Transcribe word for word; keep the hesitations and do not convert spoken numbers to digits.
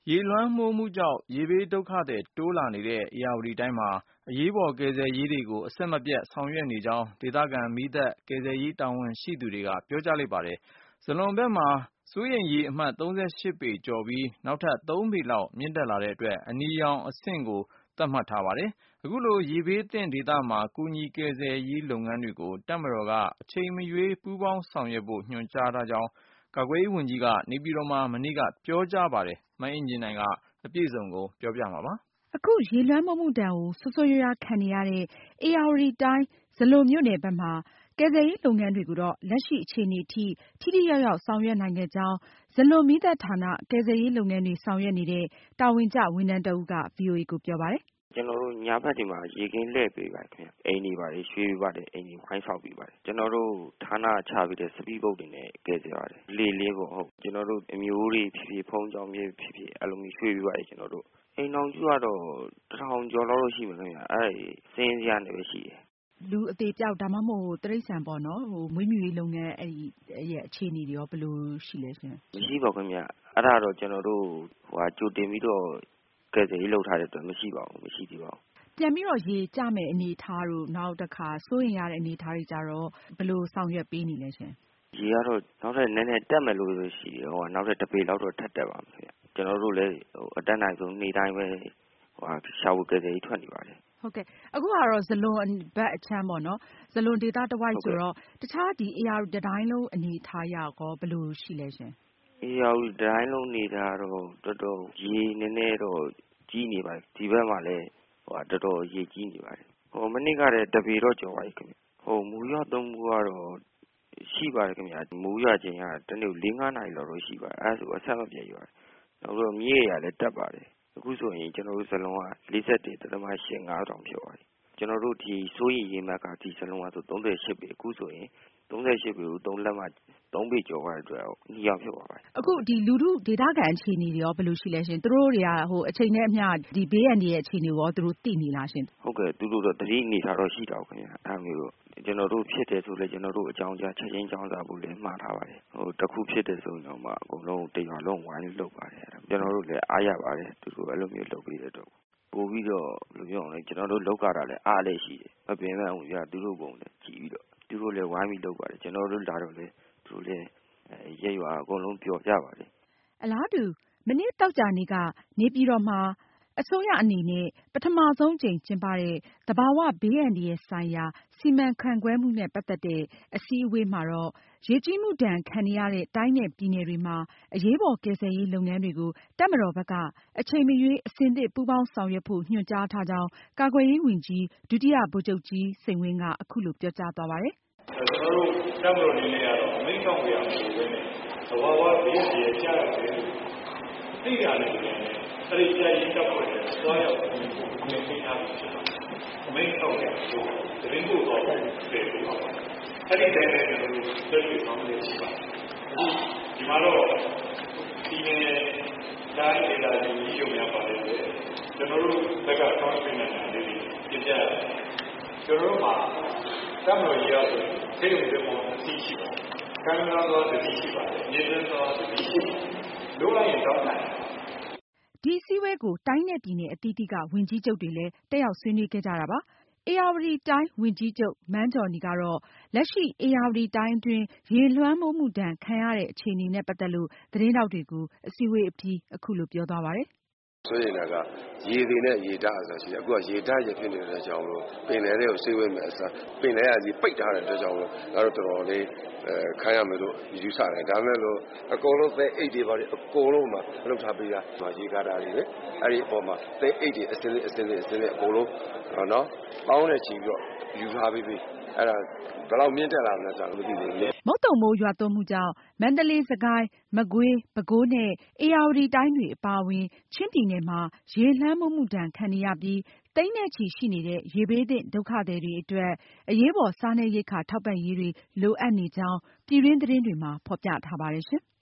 ရေလွှမ်းမိုးမှုကြောင့်ရေဘေးဒုက္ခသည်တိုးလာနေတဲ့ ဧရာဝတီတိုင်းမှာအရေးပေါ်ကယ်ဆယ်ရေးတွေကိုအဆက်မပြတ်ဆောင်ရွက်နေကြောင်းဒေသခံမီးသတ်ကယ်ဆယ်ရေးတာဝန်ရှိသူတွေကပြောကြားလိုက်ပါတယ်။ဇလွန်ဘက်မှာစိုးရိမ်ရေအမှတ် သုံးရှစ်ပေကျော်ပြီးနောက်ထပ်သုံးပေလောက်မြင့်တက်လာတဲ့အတွက်အနီရောင်အဆင့်ကိုသတ်မှတ်ထားပါတယ်။အခုလိုရေဘေးသင့်ဒေသမှာကူညီကယ်ဆယ်ရေးလုပ်ငန်းတွေကိုတပ်မတော်ကအချိန်မရွေးပူးပေါင်းဆောင်ရွက်ဖို့ညွှန်ကြားထားကြောင်းကာကွယ်ရေးဝန်ကြီးကနေပြည်တော်မှာမနေ့ကပြောကြားပါတယ်။မအင်ကြင်းနိုင်ကအပြည့်အစုံကိုပြောပြမှာပါ။အခုရေလွှမ်းမိုးမှုဒဏ်ကိုဆိုးဆိုးရွားရွားခံနေရတဲ့ဧရာဝတီတိုင်းဇလွန်မြို့နယ်ဘက်မှာကယ်ဆယ်ရေးလုပ်ငန်းတွေကိုတော့လက်ရှိအခြေအနေထိထိထိရောက်ရောက်ဆောင်ရွက်နိုင်ခဲ့ကြောင်းဇလွန်မီးသတ်ဌာနကယ်ဆယ်ရေးလုပ်ငန်းတွေဆောင်ရွက်နေတဲ့တာဝန်ကျဝန်ထမ်းတဦးက ဗွီအိုအေကိုပြောပါတယ်။ကျွန်တော်တို့ညာဘက်ဒီမှာရေကင်းလှည့်ပေးပါတယ်ခင်ဗျ။အိမ်တွေပါတယ်ရွှေတွေပါတယ်အိမ်တွေဝိုင်းဆောက်ပေးပါတယ်။ကျွန်တော်တို့ဌာနချပြီးတဲ့စပီးဘုတ်တွေနဲ့ကယ်ဆယ်ပါတယ်။လေလေးပေါ့ဟုတ်ကျွန်တော်တို့အမျိုးတွေဖြစ်ဖြစ်ဖုံးကြောင်ဖြစ်ဖြစ်ဖြစ်အဲ့လိုမျိုးရွှေပေးပါတယ်ကျွန်တော်တို့အိမ်အောင်ကျတော့တစ်ထောင်ကျော်လောက်ရှိမှာခင်ဗျ။အဲ့စင်းစရာနေပဲရှိတယ်။လူအသေးပြောက်ဒါမှမဟုတ်တိရစ္ဆာန်ပေါ့နော်ဟိုမွေးမြူရေးလုပ်ငန်းအဲ့ဒီရဲ့အခြေအနေတွေရောဘယ်လိုရှိလဲရှင်။မရှိပါဘူးခင်ဗျ။အဲ့ဒါတော့ကျွန်တော်တို့ဟိုဟာကြိုတင်ပြီးတော့ကယ်ဆယ်ရေးလုပ်ထားတဲ့အတွက်မရှိပါဘူးမရှိသေးပါဘူး။ပြန်ပြီးတော့ရေကျမဲ့အနေအထားတို့နောက်တစ်ခါစိုးရင်ရတဲ့အနေအထားတွေကြတော့ဘယ်လိုဆောင်ရွက်ပေးနေလဲရှင်။ရေကတော့နောက်ထပ်နည်းနည်းတက်မယ်လို့ရှိတယ်ဟိုနောက်ထပ်တစ်ပေလောက်တော့ထပ်တက်ပါမယ်ခင်ဗျ။ကျွန်တော်တို့လည်းဟိုအတက်နိုင်ဆုံးနေ့တိုင်းပဲဟိုရှာဝကယ်ဆယ်ရေးထွက်နေပါတယ်ဟုတ်ကဲ့အခုကတော့ဇလွန်ဘက်အချမ်းပေါ့နော်ဇလွန်ဒေသတဝိုက်ဆိုတော့တခြားဒီအေရာတိုင်းလုံးအနေထားရကောဘယ်လိုရှိလဲရှင်အေရာတိုင်းလုံးနေတာတော့တော်တော်ရေနည်းနည်းတော့ကြီးနေပါတယ်ဒီဘက်မှာလည်းဟိုတော်တော်ရေကြီးနေပါတယ်ဟိုမနစ်ကလည်းတပေတော့ကျော်ပါပြီခင်ဗျဟိုမူရသုံးမှုကတော့ရှိပါတယ်ခင်ဗျမူရခြင်းကတနေ့၄-၅နာရီလောက်တော့ရှိပါတယ်အဲဆိုအဆက်မပြတ်ရွာနောက်တော့မြေရလည်းတက်ပါတယ်အခုဆိုရင်ကျွန်တော်တို့ဇလုံးက၄၁.၈၅တောင်ဖြစ်သွားပြီကျွန်တော်တို့ဒီစိုးရိမ်ရေမှတ်ကဒီဇလုံးကဆို၃၈ပေအခုဆိုရင်၃၈ပေကိုသုံးလက်မှသုံးပေကျော်သွားတဲ့အတွက်ညီအောင်ဖြစ်သွားပါတယ်အခုဒီလူထုဒေသခံအခြေအနေတွေရောဘယ်လိုရှိလဲရှင်သူတို့တွေကဟိုအချိန်နဲ့အမျှဒီဘေးအန္တရာယ်အခြေအနေရောသူတို့သိနေလားရှင်ဟုတ်ကဲ့သူတို့တော့တတိအနေထားတော့ရှိတော့ခင်ဗျအဲမျိုးကျွန်တော်တို့ဖြစ်တယ်ဆိုလဲကျွန်တော်တို့အကြောင်းကြားချက်ချင်းကြောင်းစားဖို့လည်းမှားထားပါတယ်ဟိုတစ်ခုဖြစ်တယ်ဆိုရင်တော့မှအကုန်လုံးတရွာလုံးဝိုင်းလုပ်ပါတယ်ကျွန်တော်တို့လည်းအားရပါတယ်သူတို့အဲ့လိုမျိုးလုပ်ပြီးတဲ့တော့ပို့ပြီးတော့ဘယ်လိုပြောအောင်လဲကျွန်တော်တို့လောက်ကြတာလည်းအားလည်းရှိတယ်မပင်မဲ့အောင်ပြသူတို့ပုံလည်းကြည့်ပြီးတော့သူတို့လည်းဝိုင်းပြီးလုပ်ပါတယ်ကျွန်တော်တို့လာတော့လေသူတို့လည်းရဲရွာအကုန်လုံးပျော်ကြပါတယ်အလားတူမနေ့တောက်ကြနေ့ကနေပြည်တော်မှာအစိုးရအနေနဲ့ပထမဆုံးကြိမ်ကျင်းပတဲ့သဘာဝဘေးအန္တရာယ်ဆိုင်ရာစီမံခန့်ခွဲမှုနဲ့ပတ်သက်တဲ့အစည်းအဝေးမှာတော့ရေကြီးမှုဒဏ်ခံနေရတဲ့တိုင်းနဲ့ပြည်နယ်တွေမှာအရေးပေါ်ကယ်ဆယ်ရေးလုပ်ငန်းတွေကိုတပ်မတော်ဘက်ကအချိန်မရွေးအဆင်သင့်ပူးပေါင်းဆောင်ရွက်ဖို့ညွှန်ကြားထားကြောင်းကာကွယ်ရေးဝန်ကြီးဒုတိယဗိုလ်ချုပ်ကြီးစိန်ဝင်းကအခုလိုပြောကြားသွားပါတယ်။ကျွန်တော်တို့တပ်မတော်အနေနဲ့ကတော့အမိန့်ဆောင်ပြရမယ်ပဲနဲ့သဘာဝဘေးအန္တရာယ်ကြားရတယ်လို့သိရတယ်လည်းအဲ့ဒီကြာရင်တပ်ဖွဲ့တယ်သွားရောက်ပြီးအမိန့်ပေးထားတယ်အမိန့်ဆောင်ရဆိုသတင်းပို့တော့တယ်ပြောပါအဲ့ဒီတိုင်းလည်းကျွန်တော်တို့သက်သေဆောင်နေရှိပါတယ်အခုဒီမှာတော့ဒီနေ့တိုင်းဒေသကြီးကြီးရုံများပါတယ်ကျွန်တော်တို့ဘက်ကဆောင်းပေးနေတာလေးပြပြကျွန်တော်တို့မှာတပ်မတော်ကြီးရောက်ဆိုသိရုံတွေမှာအသိရှိပါတယ်ကံကောင်းသောတတိရှိပါတယ်မြေသွင်းသောတတိရှိပါတယ်လိုလိုက်ရင်တော့နိုင်ဒီစည်းဝေးကိုတိုင်းနဲ့ပြည်နယ်အသီးသီးကဝန်ကြီးချုပ်တွေလည်းတက်ရောက်ဆွေးနွေးခဲ့ကြတာပါ။ဧရာဝတီတိုင်းဝန်ကြီးချုပ်မန်းဂျော်နီကတော့လက်ရှိဧရာဝတီတိုင်းအတွင်းရေလွှမ်းမိုးမှုဒဏ်ခံရတဲ့အခြေအနေနဲ့ပတ်သက်လို့သတင်းထောက်တွေကိုအစည်းအဝေးအပြီးအခုလိုပြောသွားပါတယ်။ဆိုရင်ကရေတွေနဲ့ရေဓာတ်အစားရှိတယ်အခုကရေဓာတ်ရဖြစ်နေတဲ့ကြောင့်လို့ပင်လယ်တွေကိုဆေးဝဲမယ်အစားပင်လယ်ကကြီးပိတ်ထားတဲ့အတွက်ကြောင့်လို့ဒါတော့တော်တော်လေးအဲခံရမယ်လို့ယူဆတယ်ဒါမဲ့လို့အကုန်လုံးပဲအိတ်တွေပါလေအကုန်လုံးမှာလှုပ်ထားပေးတာမှာရေကားတာတွေလေအဲ့ဒီအပေါ်မှာသဲအိတ်တွေအစင်းလေးအစင်းလေးအစင်းလေးအကုန်လုံးနော်ပေါင်းနဲ့ချီပြီးတော့ယူထားပေးပြီးအဲ့ဒါဘယ်လောက်မြင့်တက်လာမလဲဆိုတာမသိသေးဘူးမုတ်တုံမိုးရွာသွန်းမှုကြောင့်မန္တလေးစကိုင်းမကွေးပဲခူးနဲ့ဧရာဝတီတိုင်းတွေအပါအဝင်ချင်းပြည်နယ်မှာရေလွှမ်းမိုးမှုဒဏ်ခံနေရပြီးသိန်းနဲ့ချီရှိနေတဲ့ရေဘေးသင့်ဒုက္ခသည်တွေအတွက်အရေးပေါ်စားနပ်ရိက္ခာထောက်ပံ့ရေးတွေလိုအပ်နေကြောင်းပြည်တွင်းသတင်းတွေမှာဖေါ်ပြထားပါတယ်ရှင်